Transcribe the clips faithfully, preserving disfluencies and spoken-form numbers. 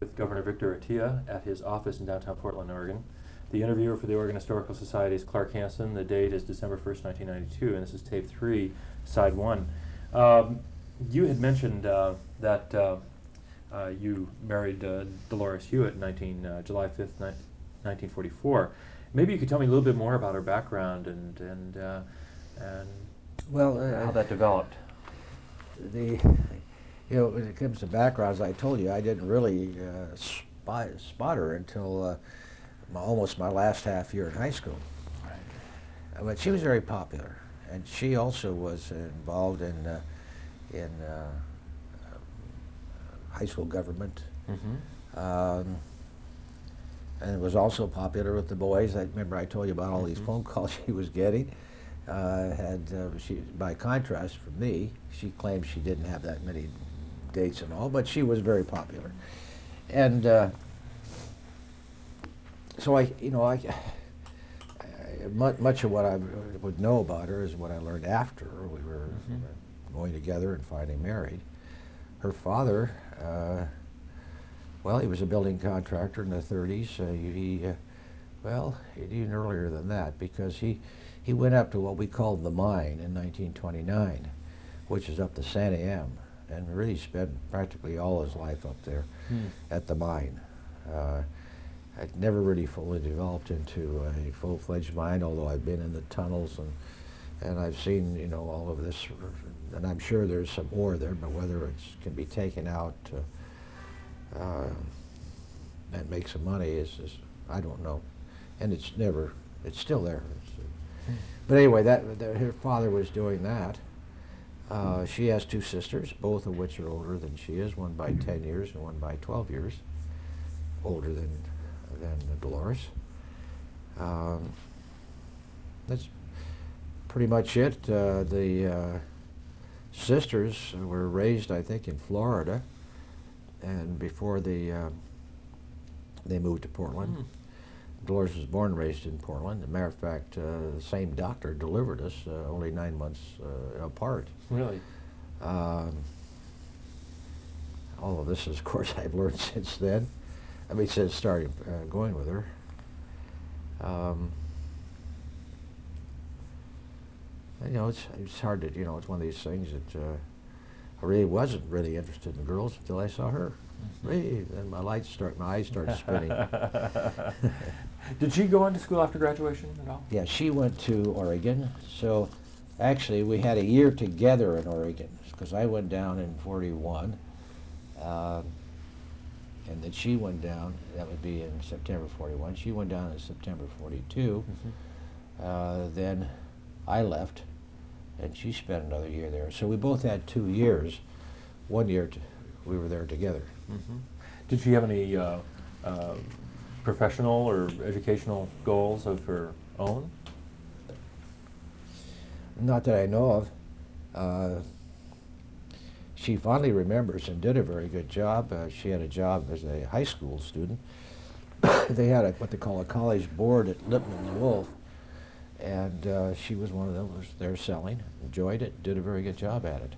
with Governor Victor Attia at his office in downtown Portland, Oregon. The interviewer for the Oregon Historical Society is Clark Hansen. The date is December first, nineteen ninety-two, and this is tape three, side one. Um, you had mentioned uh, that uh, uh, you married uh, Dolores Hewitt in nineteen, uh, July fifth, nineteen forty-four. Maybe you could tell me a little bit more about her background and and uh, and well, uh, how that developed. The you know, when it comes to background, as I told you, I didn't really uh, spot, spot her until uh, my, almost my last half year in high school. Right. Uh, but she was very popular, and she also was involved in uh, in uh, high school government, mm-hmm. um, and was also popular with the boys. I remember I told you about all mm-hmm. these phone calls she was getting. Uh, had uh, she, by contrast from me, she claimed she didn't have that many dates and all, but she was very popular, and uh, so I, you know, I, I much, much of what I would know about her is what I learned after we were mm-hmm. going together and finally married. Her father, uh, well, he was a building contractor in the thirties. Uh, he, uh, well, even earlier than that, because he. He went up to what we called the mine in nineteen twenty-nine, which is up the Santa Am, and really spent practically all his life up there hmm. at the mine. Uh, I'd never really fully developed into a full-fledged mine, although I've been in the tunnels and and I've seen, you know, all of this, and I'm sure there's some ore there, but whether it can be taken out uh, uh, and make some money is, is I don't know, and it's never, it's still there. It's, But anyway, that, that her father was doing that. Uh, she has two sisters, both of which are older than she is, one by ten years and one by twelve years, older than than Dolores. Um, that's pretty much it. Uh, the uh, sisters were raised, I think, in Florida, and before they uh, they moved to Portland. Mm. Dolores was born and raised in Portland. As a matter of fact, uh, the same doctor delivered us uh, only nine months uh, apart. Really? Um, all of this, is, of course, I've learned since then. I mean, since starting uh, going with her. Um, you know, it's it's hard to, you know, it's one of these things that uh, I really wasn't really interested in girls until I saw her. Really, then my lights start, my eyes started spinning. Did she go on to school after graduation at all? Yeah, she went to Oregon. So actually, we had a year together in Oregon because I went down in forty-one, uh, and then she went down. That would be in September forty-one. She went down in September forty-two. Mm-hmm. uh, then I left, and she spent another year there. So we both had two years. One year t we were there together. Mm-hmm. Did she have any uh, uh, professional or educational goals of her own? Not that I know of. Uh, she fondly remembers and did a very good job. Uh, she had a job as a high school student. They had a, what they call a college board at Lipman Wolf, and uh, she was one of them who was there selling, enjoyed it, did a very good job at it.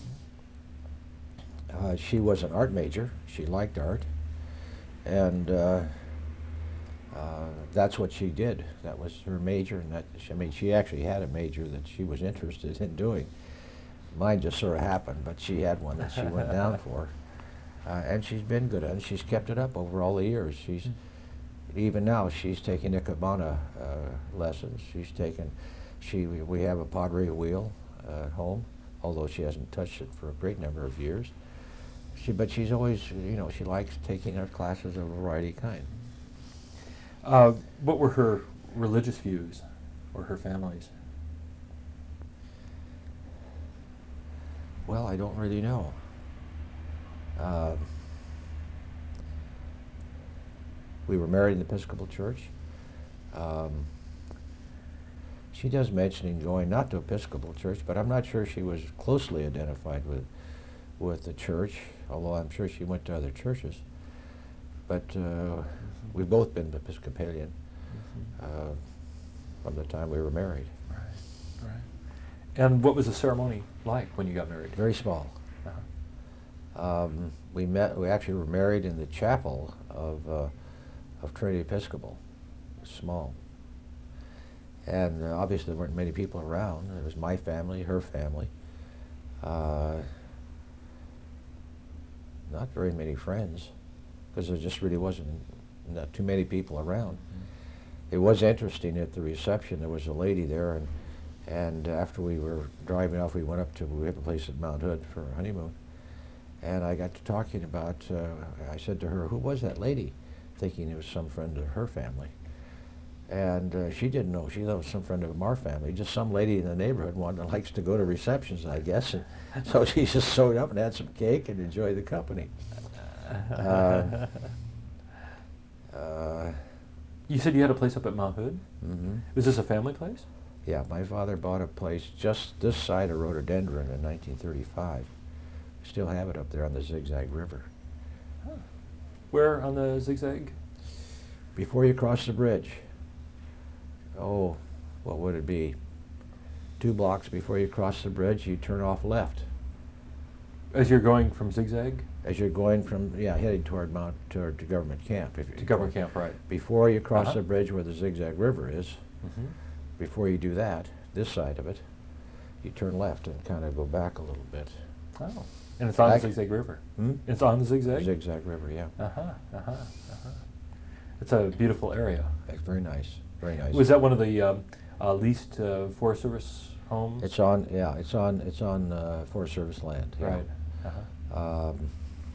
Uh, she was an art major. She liked art, and uh, uh, that's what she did. That was her major, and that, I mean, she actually had a major that she was interested in doing. Mine just sort of happened, but she had one that she went down for, uh, and she's been good at it. She's kept it up over all the years. She's even now she's taking Ikebana uh, lessons. She's taken. She we have a pottery wheel uh, at home, although she hasn't touched it for a great number of years. She, but she's always, you know, she likes taking art classes of a variety of kind. Uh, what were her religious views, or her family's? Well, I don't really know. Uh, we were married in the Episcopal Church. Um, she does mention going not to Episcopal Church, but I'm not sure she was closely identified with with the church, although I'm sure she went to other churches. But uh, mm-hmm. we've both been Episcopalian mm-hmm. uh, from the time we were married. Right, right. And what was the ceremony like when you got married? Very small. Uh-huh. Um, we met. We actually were married in the chapel of uh, of Trinity Episcopal, small. And uh, obviously there weren't many people around. It was my family, her family. Uh, not very many friends, because there just really wasn't not too many people around. Mm-hmm. It was interesting at the reception. There was a lady there, and and after we were driving off, we went up to we have a place at Mount Hood for a honeymoon, and I got to talking about. Uh, I said to her, "Who was that lady?" Thinking it was some friend of her family. And uh, she didn't know. She thought it was some friend of our family, just some lady in the neighborhood one that likes to go to receptions, I guess. And so she just showed up and had some cake and enjoyed the company. Uh, uh, You said you had a place up at Mount Hood? Mm-hmm. Was this a family place? Yeah, my father bought a place just this side of Rhododendron in nineteen thirty-five. We still have it up there on the Zigzag River. Huh. Where on the Zigzag? Before you cross the bridge. Oh, what would it be? Two blocks before you cross the bridge, you turn off left. As you're going from Zigzag? As you're going from, yeah, heading toward Mount, toward to Government Camp. If to Government Camp, right. Before you cross uh-huh. the bridge where the Zigzag River is, mm-hmm. before you do that, this side of it, you turn left and kind of go back a little bit. Oh, and it's on Back, the Zigzag River? Hmm? It's on the Zigzag? Zigzag River, yeah. Uh-huh, uh-huh, uh-huh. It's a beautiful area. That's very nice, very nice. Was that one of the um, uh, leased uh, Forest Service homes? It's on, yeah, it's on, it's on uh, Forest Service land. Yeah. Right. Uh-huh. Um,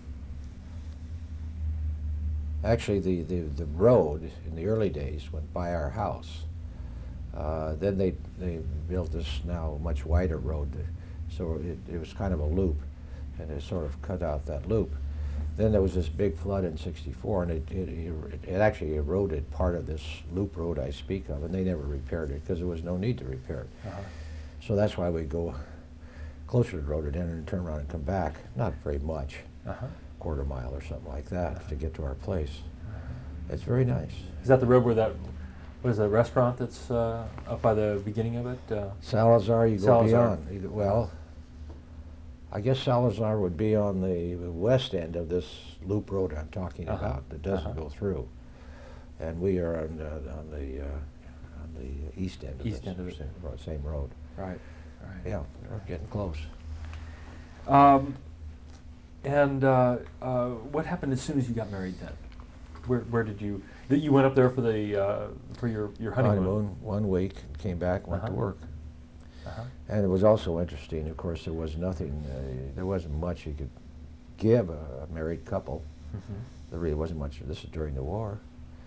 actually, the, the, the road in the early days went by our house. Uh, then they, they built this now much wider road, so it, it was kind of a loop, and it sort of cut out that loop. Then there was this big flood in sixty-four, and it, it, it, it actually eroded part of this loop road I speak of, and they never repaired it because there was no need to repair it. Uh-huh. So that's why we go closer to Rhododendron and turn around and come back. Not very much, Uh-huh. quarter mile or something like that Uh-huh. to get to our place. Uh-huh. It's very nice. Is that the road where that, what is that restaurant that's uh, up by the beginning of it? Uh, Salazar, you go Salazar. beyond. You go, well, I guess Salazar would be on the west end of this loop road I'm talking Uh-huh. about that doesn't Uh-huh. go through. And we are on, uh, on the uh, on the east end of East this end of it. same, road, same road. right, right. Yeah, we're getting close. Um, and uh, uh, what happened as soon as you got married then? Where, where did you, that you went up there for the, uh, for your, your honeymoon? Honeymoon, one week, came back, went Uh-huh. to work. Uh-huh. And it was also interesting, of course, there was nothing, uh, there wasn't much you could give a, a married couple. Mm-hmm. There really wasn't much. This is during the war.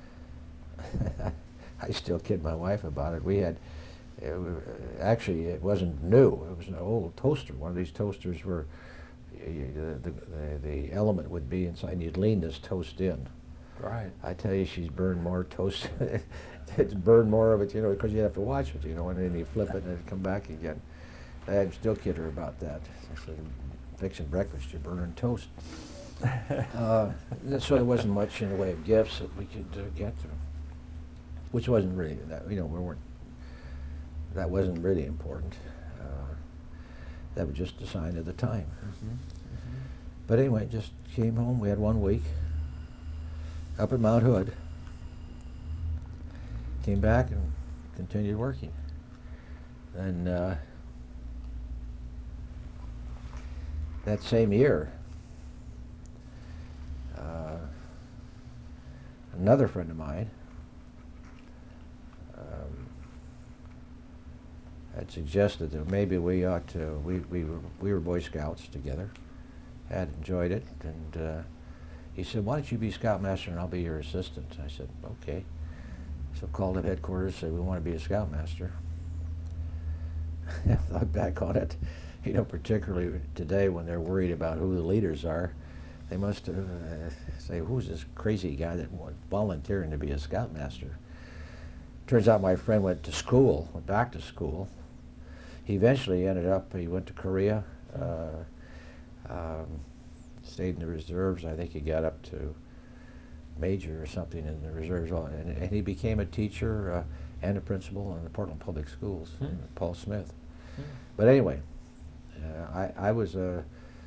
I still kid my wife about it. We had, it, w- actually, it wasn't new. It was an old toaster. One of these toasters where y- y- the, the, the, the element would be inside, and you'd lean this toast in. Right. I tell you, she's burned more toast. It's burned more of it, you know, because you have to watch it, you know, and then you flip it and it'd come back again. I still kid her about that. I said, fixing breakfast, you're burning toast. uh, so there wasn't much in the way of gifts that we could uh, get to, which wasn't really that, you know, we weren't, that wasn't really important. Uh, that was just a sign of the time. Mm-hmm. Mm-hmm. But anyway, just came home. We had one week up at Mount Hood. Came back and continued working. And uh, that same year, uh, another friend of mine um, had suggested that maybe we ought to, we, we, were, we were Boy Scouts together, had enjoyed it, and uh, he said, why don't you be Scoutmaster and I'll be your assistant? I said, okay. So called up headquarters, said we want to be a Scoutmaster. I thought back on it, you know, particularly today when they're worried about who the leaders are, they must uh, say, who's this crazy guy that was volunteering to be a Scoutmaster? Turns out my friend went to school, went back to school. He eventually ended up, he went to Korea, uh, um, stayed in the reserves. I think he got up to major or something in the reserves, and, and he became a teacher uh, and a principal in the Portland Public Schools, Hmm. Paul Smith. Hmm. But anyway, uh, I, I was a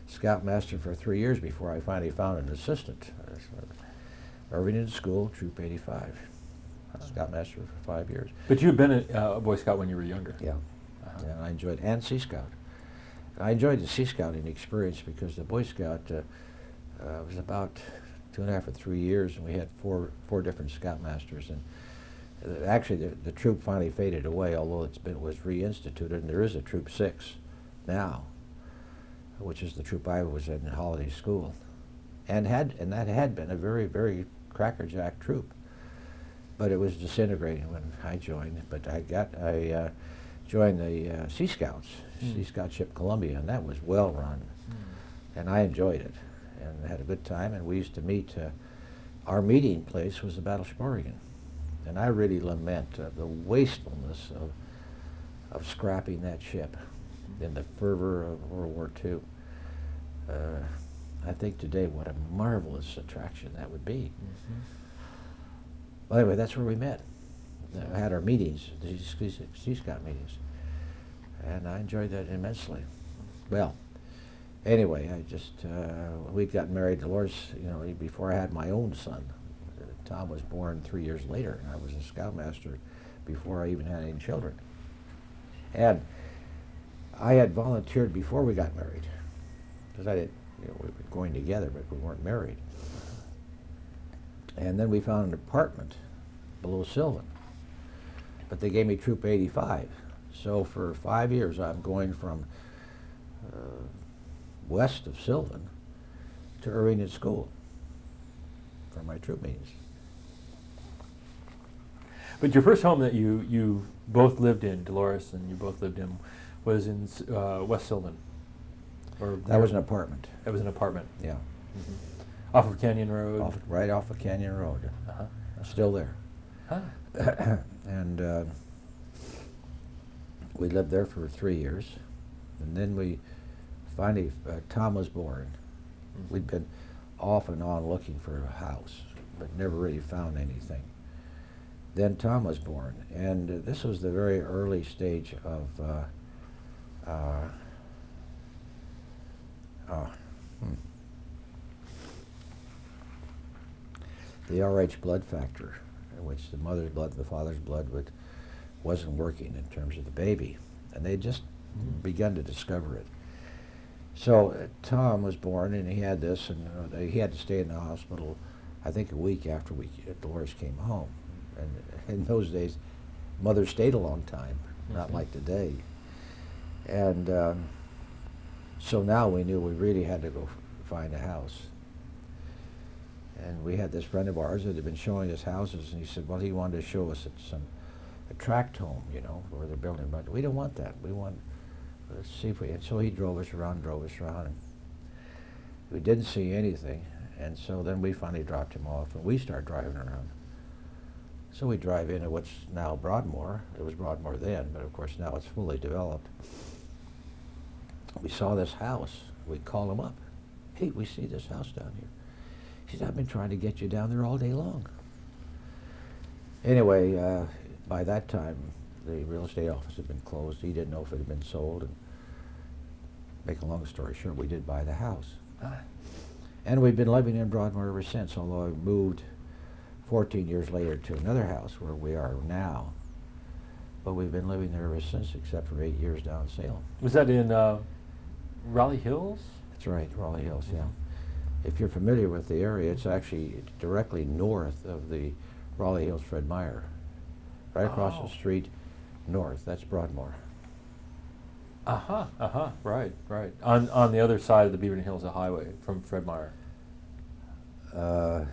scoutmaster for three years before I finally found an assistant. Uh, so Irvington School, Troop eighty-five. Scoutmaster for five years. But you've been a, uh, a Boy Scout when you were younger. Yeah. Uh-huh. Yeah, and I enjoyed, and Sea Scout. I enjoyed the Sea Scouting experience because the Boy Scout uh, uh, was about two and a half or three years, and we had four four different Scoutmasters. And uh, actually, the, the troop finally faded away, although it's been was reinstituted, and there is a Troop Six now, which is the troop I was in holiday school, and had and that had been a very very crackerjack troop. But it was disintegrating when I joined. But I got I uh, joined the uh, Sea Scouts, mm. Sea Scout Ship Columbia, and that was well run, mm. and I enjoyed it and had a good time. And we used to meet. Uh, our meeting place was the Battleship Oregon, and I really lament uh, the wastefulness of of scrapping that ship in the fervor of World War Two. Uh, I think today what a marvelous attraction that would be. Mm-hmm. Well, anyway, that's where we met. We had our meetings, the Sea Scout meetings, and I enjoyed that immensely. Well, anyway, I just, uh, we got married, Dolores, you know, before I had my own son. Uh, Tom was born three years later, and I was a Scoutmaster before I even had any children. And I had volunteered before we got married, because I didn't, you know, we were going together, but we weren't married. And then we found an apartment below Sylvan. But they gave me Troop eighty-five. So for five years I'm going from uh, west of Sylvan to Irvington School for my troop meetings. But your first home that you, you both lived in, Dolores and you both lived in, was in uh, West Sylvan? Or that was an apartment. That was an apartment? Yeah. Mm-hmm. Off of Canyon Road? Off, right off of Canyon Road. Uh-huh. Uh-huh. Still there. Huh. And uh, we lived there for three years. And then we finally, uh, Tom was born. Mm-hmm. We'd been off and on looking for a house, but never really found anything. Then Tom was born, and uh, this was the very early stage of uh, uh, uh, hmm. the R H blood factor, in which the mother's blood and the father's blood would, wasn't working in terms of the baby. And they'd just mm. begun to discover it. So uh, Tom was born, and he had this, and uh, he had to stay in the hospital, I think a week after we, uh, Dolores came home. And in those days, mothers stayed a long time, mm-hmm. not like today. And um, so now we knew we really had to go f find a house. And we had this friend of ours that had been showing us houses, and he said, well, he wanted to show us some a tract home, you know, where they're building, but we don't want that. We want, let's see if we, and so he drove us around, drove us around, and we didn't see anything, and so then we finally dropped him off, and we started driving around. So we drive into what's now Broadmoor. It was Broadmoor then, but of course now it's fully developed. We saw this house. We called him up. Hey, we see this house down here. He said, I've been trying to get you down there all day long. Anyway, uh, by that time, the real estate office had been closed. He didn't know if it had been sold. And make a long story short, we did buy the house. Ah. And we've been living in Broadmoor ever since, although I moved fourteen years later to another house where we are now. But we've been living there ever since, except for eight years down in Salem. Was that in uh, Raleigh Hills? That's right, Raleigh Hills, yeah. If you're familiar with the area, it's actually directly north of the Raleigh Hills Fred Meyer. Right across oh. the street, north, that's Broadmoor. Uh-huh, uh-huh, right, right. On on the other side of the Beaverton Hills Highway from Fred Meyer. Uh,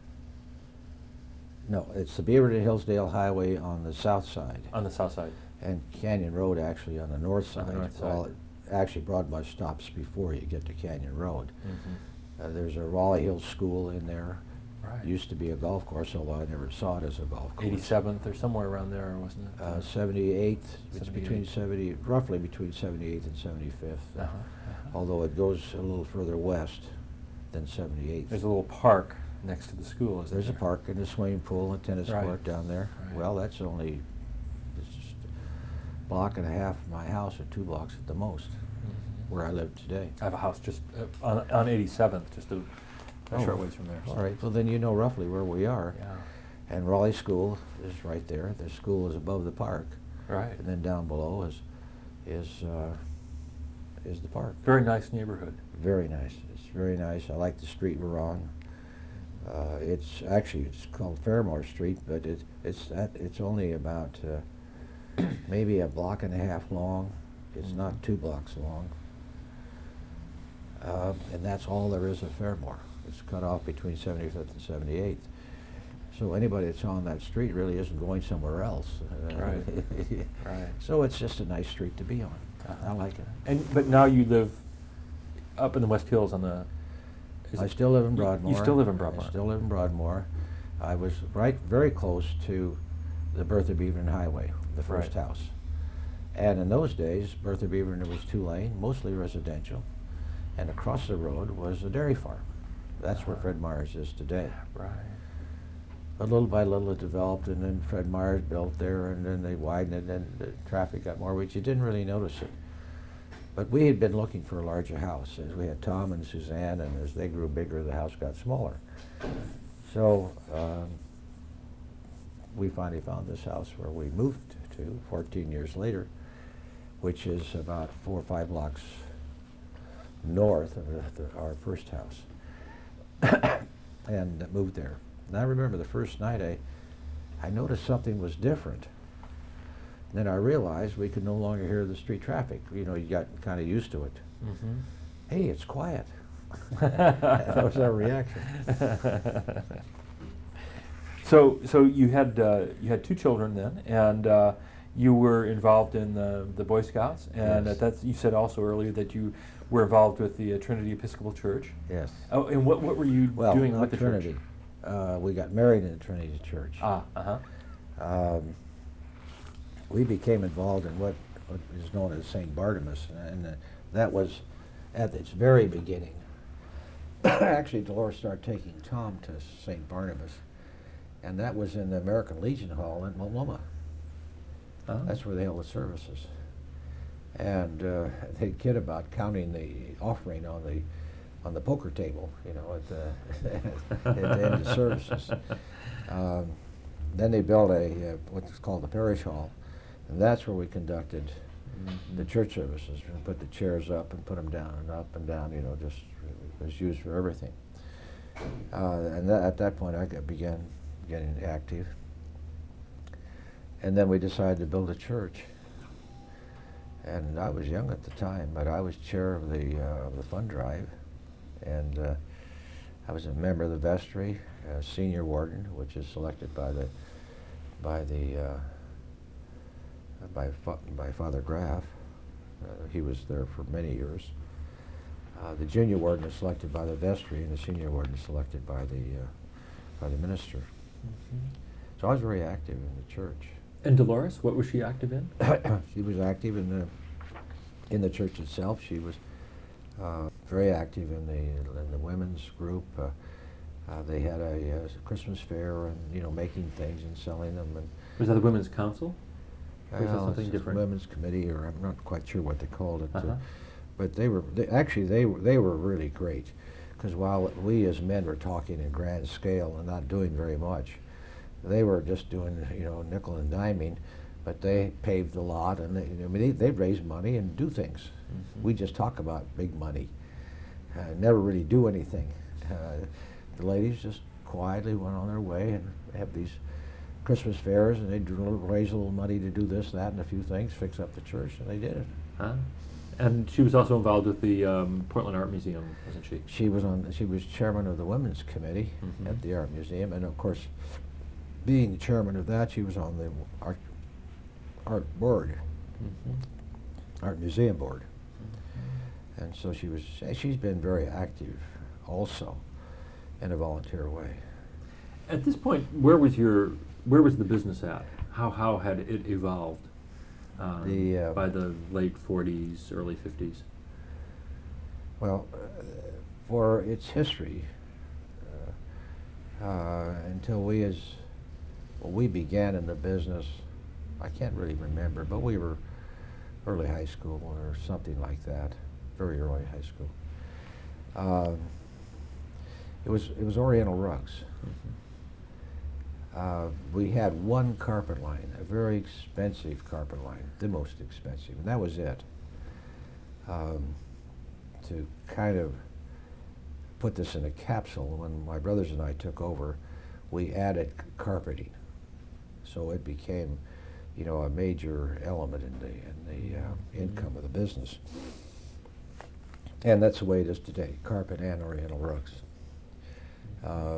no, it's the Beaverton Hillsdale Highway on the south side. On the south side. And Canyon Road actually on the north side. On the north well, side. Actually, Broadmoor stops before you get to Canyon Road. Mm-hmm. uh, there's a Raleigh Hills School in there. Right. Used to be a golf course, although I never saw it as a golf course. eighty-seventh or somewhere around there, wasn't it? Uh, seventy-eighth. It's seventy-eight. between seventy, roughly between seventy-eighth and seventy-fifth. Uh-huh, uh-huh. Although it goes a little further west than seventy-eighth. There's a little park next to the school, isn't There's there? a park and a swimming pool and tennis Right. court down there. Right. Well, that's only it's just a block and a half from my house, or two blocks at the most. Mm-hmm. where I live today. I have a house just uh, on, on eighty-seventh, just a, a Oh, short ways from there. All so. right, well then you know roughly where we are. Yeah. And Raleigh School is right there. The school is above the park. Right. And then down below is is uh, is the park. Very nice neighborhood. Very nice. It's very nice. I like the street we're on. Uh, it's actually it's called Fairmore Street, but it, it's that it's only about uh, maybe a block and a half long. It's Mm-hmm. not two blocks long, uh, and that's all there is of Fairmore. It's cut off between seventy-fifth and seventy-eighth. So anybody that's on that street really isn't going somewhere else. Uh, Right. Right. So it's just a nice street to be on. Uh-huh. I like it. And but now you live up in the West Hills on the. Is I it- still live in you- Broadmoor. You still live in Broadmoor. I still live in Broadmoor. I was right, very close to the Bertha Beaverton Highway, the first Right. house. And in those days, Bertha Beaverton was two lane, mostly residential, and across the road was a dairy farm. That's where Uh-huh. Fred Meyer's is today. Right. But little by little it developed, and then Fred Meyer's built there, and then they widened it, and the traffic got more, which you didn't really notice it. But we had been looking for a larger house. As we had Tom and Suzanne, and as they grew bigger, the house got smaller. So um, we finally found this house where we moved to fourteen years later, which is about four or five blocks north of the, the, our first house, and moved there. And I remember the first night I, I noticed something was different. Then I realized we could no longer hear the street traffic. You know, you got kind of used to it. Mm-hmm. Hey, it's quiet. That was our reaction. So, so you had uh, you had two children then, and uh, you were involved in the the Boy Scouts, and Yes. at that you said also earlier that you were involved with the uh, Trinity Episcopal Church. Yes. Oh, and what what were you Well, doing not with the Trinity. church? Uh, we got married in the Trinity Church. Ah, uh huh. Um, we became involved in what, what is known as Saint Barnabas, and uh, that was at its very beginning. Actually, Dolores started taking Tom to Saint Barnabas, and that was in the American Legion Hall in Multnomah. Oh. That's where they held the services. And uh, they'd kid about counting the offering on the on the poker table, you know, at the, at the end of services. Um, then they built a uh, what's called the parish hall, and that's where we conducted Mhm. the church services. We put the chairs up and put them down and up and down, you know, just it was used for everything. Uh, and that, at that point, I got, began getting active. And then we decided to build a church. And I was young at the time, but I was chair of the uh, of the fund drive, and uh, I was a member of the vestry, uh, senior warden, which is selected by the by the uh, by fa by Father Graff. Uh, he was there for many years. Uh, the junior warden is selected by the vestry, and the senior warden is selected by the uh, by the minister. Mm-hmm. So I was very active in the church. And Dolores, what was she active in? She was active in the in the church itself. She was uh, very active in the in the women's group. Uh, uh, they had a, uh Christmas fair, and you know, making things and selling them. And Was that the Women's Council? Or is that well, something it's different? Women's committee, or I'm not quite sure what they called it. Uh-huh. Uh, but they were they, actually they were they were really great, because while we as men were talking in grand scale and not doing very much, they were just doing, you know, nickel and diming, but they paved the lot, and they, I mean, they, they'd raise money and do things. Mhm. We just talk about big money, uh, never really do anything. Uh, the ladies just quietly went on their way and have these Christmas fairs, and they'd raise a little money to do this, that, and a few things, fix up the church, and they did it. Huh? And she was also involved with the um, Portland Art Museum, wasn't she? She was on. She was chairman of the women's committee Mhm. at the art museum, and of course, being chairman of that, she was on the art art board, Mm-hmm. art museum board, and so she was. She's been very active, also, in a volunteer way. At this point, where was your where was the business at? How how had it evolved um, The, uh, by the late forties, early fifties? Well, uh, for its history, uh, uh, until we as well, we began in the business, I can't really remember, but we were early high school or something like that. very early high school. Uh, it was it was Oriental Rugs. Mm-hmm. Uh, we had one carpet line, a very expensive carpet line, the most expensive, and that was it. Um, to kind of put this in a capsule, when my brothers and I took over, we added carpeting, so it became, you know, a major element in the in the uh, mm-hmm. income of the business. And that's the way it is today: carpet and Oriental Rugs. Uh,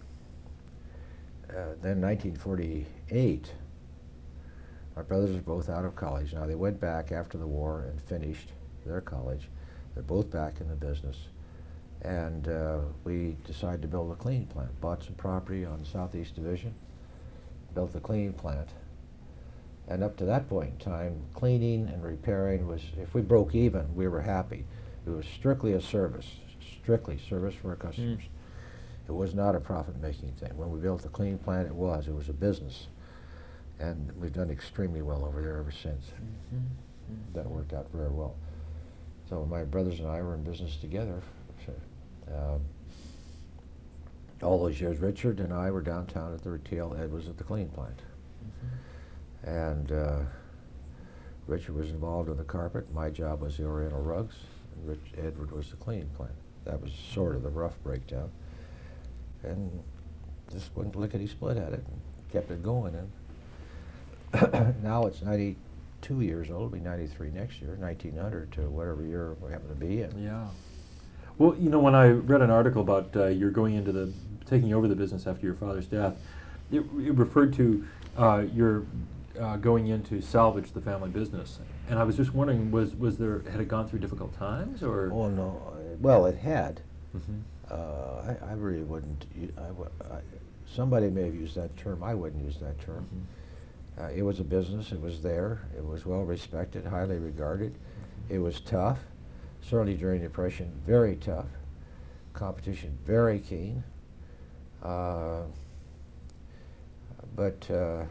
Uh, then nineteen forty-eight, my brothers are both out of college. Now, they went back after the war and finished their college. They're both back in the business. And uh, we decided to build a cleaning plant. Bought some property on Southeast Division, built the cleaning plant. And up to that point in time, cleaning and repairing was, if we broke even, we were happy. It was strictly a service, strictly service for our customers. Mm. It was not a profit-making thing. When we built the cleaning plant, it was. It was a business. And we've done extremely well over there ever since. Mm-hmm. Mm-hmm. That worked out very well. So my brothers and I were in business together. Um, all those years, Richard and I were downtown at the retail. Ed was at the cleaning plant. Mm-hmm. And uh, Richard was involved in the carpet. My job was the Oriental Rugs. And Rich, Edward was the cleaning plant. That was sort of the rough breakdown. And just went lickety-split at it and kept it going. And now it's ninety-two years old. It'll be ninety-three next year, nineteen hundred to whatever year we happen to be in. Yeah. Well, you know, when I read an article about uh, you're going into the, taking over the business after your father's death, it, it referred to uh, your uh, going in to salvage the family business. And I was just wondering, was, was there, had it gone through difficult times, or? Oh, no. Well, it had. Mm-hmm. Uh, I, I really wouldn't. I, I, somebody may have used that term. I wouldn't use that term. Mm-hmm. uh, it was a business. It was there. It was well respected, highly regarded. Mm-hmm. It was tough. Certainly during the Depression, very tough. Competition very keen. Uh, but uh,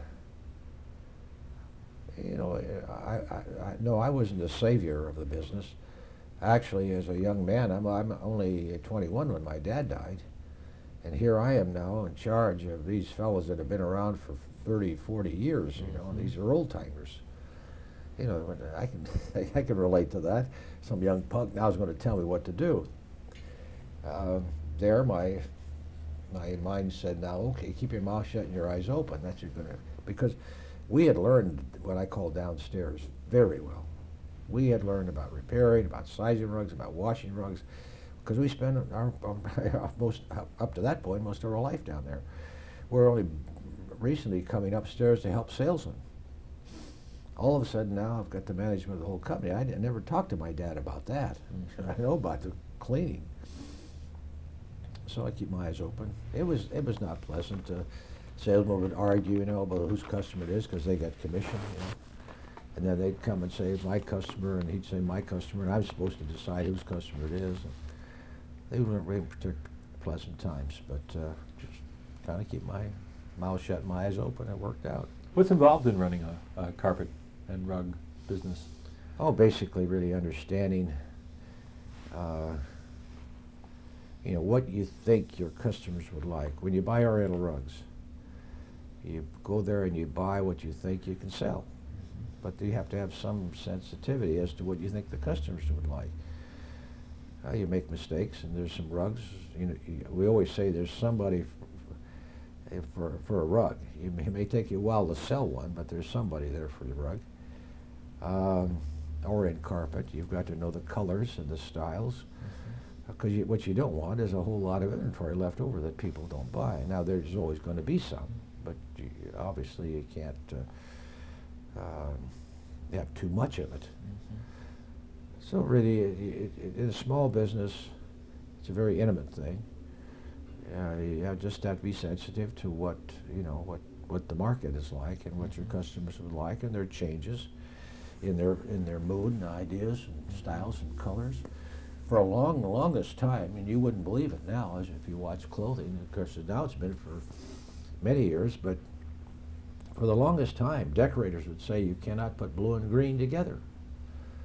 you know, I, I, I no, I wasn't the savior of the business. Actually, as a young man, I'm, I'm only twenty-one when my dad died. And here I am now in charge of these fellows that have been around for thirty, forty years, you know, and these are old-timers. You know, I can, I can relate to that. Some young punk now is going to tell me what to do. Uh, there, my, my mind said, now, okay, keep your mouth shut and your eyes open. That's you're going to, because we had learned what I call downstairs very well. We had learned about repairing, about sizing rugs, about washing rugs, because we spent our, our most up to that point most of our life down there. We're only recently coming upstairs to help salesmen. All of a sudden now I've got the management of the whole company. I never talked to my dad about that. I know about the cleaning, so I keep my eyes open. It was it was not pleasant. Uh, salesmen would argue, you know, about whose customer it is because they got commission. You know? And then they'd come and say, my customer, and he'd say, my customer, and I'm supposed to decide whose customer it is. And they weren't really particularly pleasant times, but uh, just kind of keep my mouth shut and my eyes open. It worked out. What's involved in running a, a carpet and rug business? Oh, basically really understanding, uh, you know, what you think your customers would like. When you buy Oriental Rugs, you go there and you buy what you think you can sell. But you have to have some sensitivity as to what you think the customers would like. Uh, you make mistakes, and there's some rugs. You know, you, we always say there's somebody f for for a rug. You may, it may take you a while to sell one, but there's somebody there for the rug. Um, or in carpet, you've got to know the colors and the styles, because mm-hmm. what you don't want is a whole lot of inventory left over that people don't buy. Now there's always going to be some, but you, obviously you can't. Uh, Um, you have too much of it. Mm-hmm. So really, it, it, it, in a small business, it's a very intimate thing. Uh, you have just have to be sensitive to what you know, what what the market is like, and what your customers would like, and their changes in their in their mood and ideas and styles and colors. For a long, the longest time, and you wouldn't believe it now, as if you watch clothing. Of course, now it's been for many years, but. For the longest time, decorators would say you cannot put blue and green together.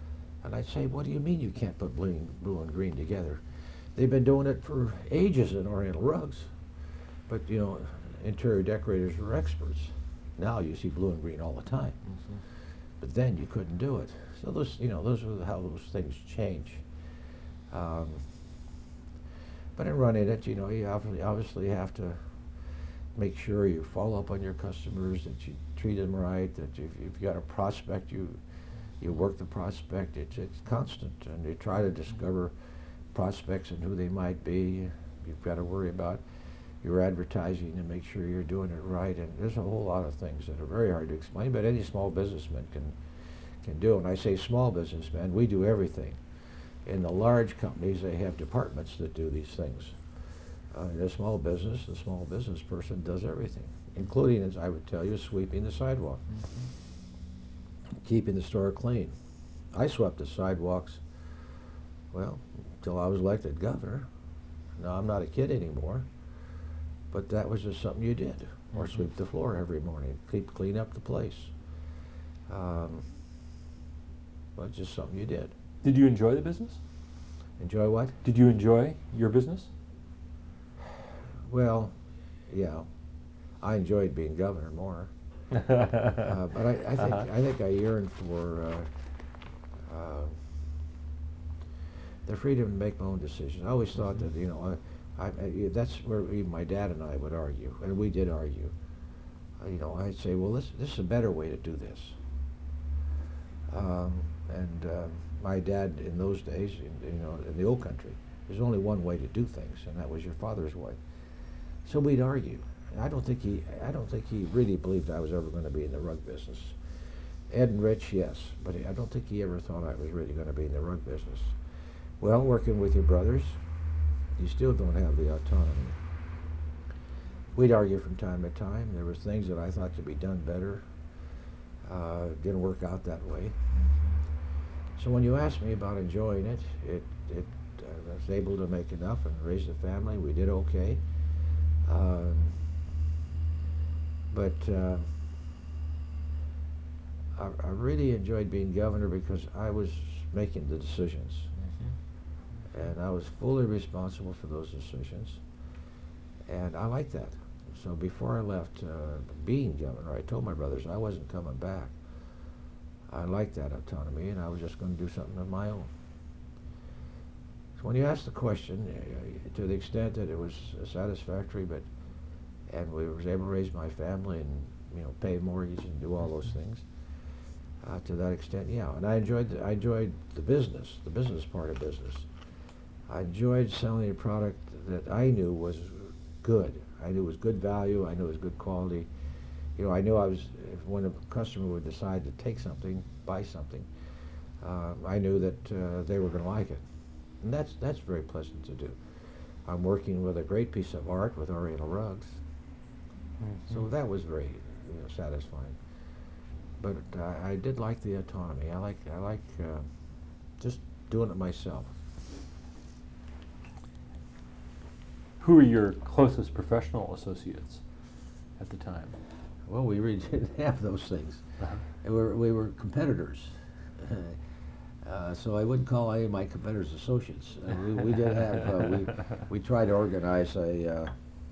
And I'd say, what do you mean you can't put blue and, blue and green together? They've been doing it for ages in Oriental rugs. But, you know, interior decorators are experts. Now you see blue and green all the time. Mm-hmm. But then you couldn't do it. So those, you know, those are how those things change. Um, but in running it, you know, you obviously, obviously have to make sure you follow up on your customers, that you treat them right, that if you've got a prospect, you you work the prospect. It's, it's constant, and you try to discover prospects and who they might be. You've got to worry about your advertising and make sure you're doing it right. And there's a whole lot of things that are very hard to explain, but any small businessman can can do. And I say small businessman, we do everything. In the large companies, they have departments that do these things. Uh, in a small business, the small business person does everything, including, as I would tell you, sweeping the sidewalk. Mm-hmm. Keeping the store clean. I swept the sidewalks, well, until I was elected governor. Now I'm not a kid anymore, but that was just something you did. Mm-hmm. Or sweep the floor every morning, keep clean up the place. Um, but just something you did. Did you enjoy the business? Enjoy what? Did you enjoy your business? Well, yeah, I enjoyed being governor more. uh, but I, I think uh-huh. I think I yearned for uh, uh, the freedom to make my own decisions. I always thought mm-hmm. that, you know, I, I, I, that's where even my dad and I would argue, and we did argue. Uh, you know, I'd say, well, this this is a better way to do this. Um, and uh, my dad in those days, in, you know, in the old country, there's only one way to do things, and that was your father's way. So we'd argue. I don't think he. I don't think he really believed I was ever going to be in the rug business. Ed and Rich, yes, but I don't think he ever thought I was really going to be in the rug business. Well, working with your brothers, you still don't have the autonomy. We'd argue from time to time. There was things that I thought could be done better. Uh, didn't work out that way. So when you asked me about enjoying it, it, it uh, I was able to make enough and raise the family. We did okay. Um, But uh, I, I really enjoyed being governor because I was making the decisions. Mm-hmm. And I was fully responsible for those decisions. And I liked that. So before I left uh, being governor, I told my brothers I wasn't coming back. I liked that autonomy, and I was just going to do something of my own. So when you ask the question, uh, to the extent that it was satisfactory, but and we was able to raise my family and, you know, pay mortgage and do all those things. Uh, to that extent, yeah. And I enjoyed the, I enjoyed the business, the business part of business. I enjoyed selling a product that I knew was good. I knew it was good value. I knew it was good quality. You know, I knew I was, if when a customer would decide to take something, buy something, uh, I knew that uh, they were going to like it. And that's that's very pleasant to do. I'm working with a great piece of art with Oriental rugs. Mm-hmm. So that was very, you know, satisfying. But uh, I did like the autonomy. I like I like uh, just doing it myself. Who were your closest professional associates at the time? Well, we really didn't have those things. Uh-huh. we, were, we were competitors. uh, so I wouldn't call any of my competitors associates. Uh, we, we did have, uh, we, we tried to organize a, uh,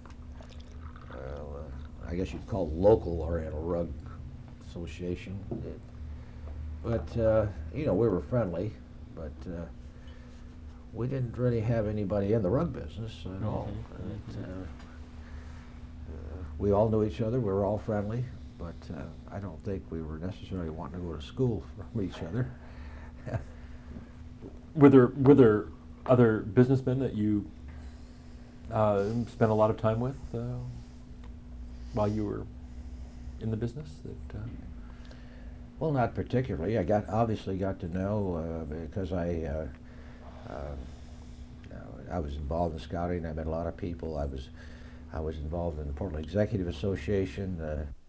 uh, I guess you'd call local Oriental Rug Association. But, uh, you know, we were friendly, but uh, we didn't really have anybody in the rug business at all. Mm-hmm. It, uh, uh, we all knew each other. We were all friendly, but uh, I don't think we were necessarily wanting to go to school from each other. Were there were there other businessmen that you uh, spent a lot of time with uh, while you were in the business? That uh, well, not particularly. I got obviously got to know uh, because I. Uh, Uh, I was involved in scouting. I met a lot of people. I was, I was involved in the Portland Executive Association. Uh,